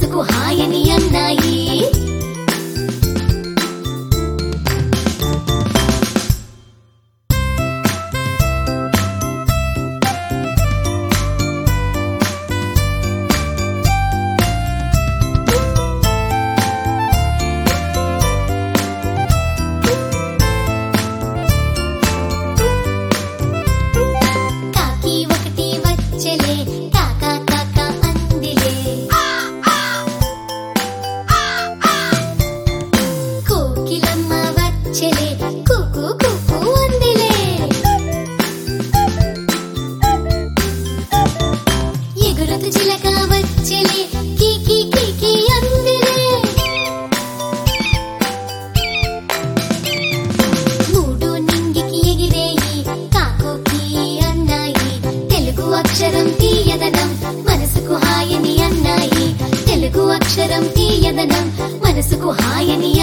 మనసుకు హాయని అన్నాయి. కాకి ఒకటి వచ్చెలే కాకా కాకా అందిలే. కోకిలమ్మ వచ్చెలే కుకు కుకు అందిలే. ఎగురుతు చిలక వచ్చెలే కీకి కీకి అందిలే. మూడు నింగికి ఎగిరేయి కాకుకి అన్నాయి. తెలుగు అక్షరం తీయదనం మనసుకు హాయని అన్నాయి. తెలుగు అక్షరం తీయదనం మనసుకు హాయని